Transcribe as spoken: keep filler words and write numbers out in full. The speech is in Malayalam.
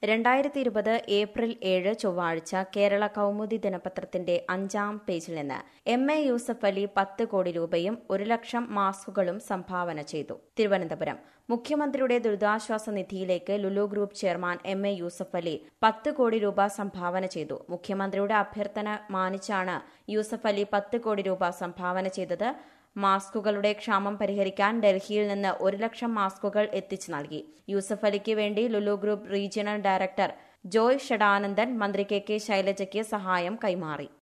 രണ്ടായിരത്തി ഇരുപത് ഏപ്രിൽ ഏഴ് ചൊവ്വാഴ്ച കേരള കൗമുദി ദിനപത്രത്തിന്റെ അഞ്ചാം പേജിൽ നിന്ന് എം എ യൂസഫ് അലി പത്ത് കോടി രൂപയും ഒരു ലക്ഷം മാസ്കുകളും സംഭാവന ചെയ്തു. തിരുവനന്തപുരം മുഖ്യമന്ത്രിയുടെ ദുരിതാശ്വാസ നിധിയിലേക്ക് Lulu group chairman M A Yusuff Ali പത്ത് കോടി രൂപ സംഭാവന ചെയ്തു. മുഖ്യമന്ത്രിയുടെ അഭ്യർത്ഥന മാനിച്ചാണ് യൂസഫ് അലി പത്ത് കോടി രൂപ സംഭാവന ചെയ്തത്. മാസ്കുകളുടെ ക്ഷാമം പരിഹരിക്കാൻ ഡൽഹിയിൽ നിന്ന് ഒരു ലക്ഷം മാസ്കുകൾ എത്തിച്ചു നൽകി. യൂസഫ് അലിക്ക് വേണ്ടി Lulu group regional director Joy Shadanandan മന്ത്രി കെ കെ ശൈലജയ്ക്ക് സഹായം കൈമാറി.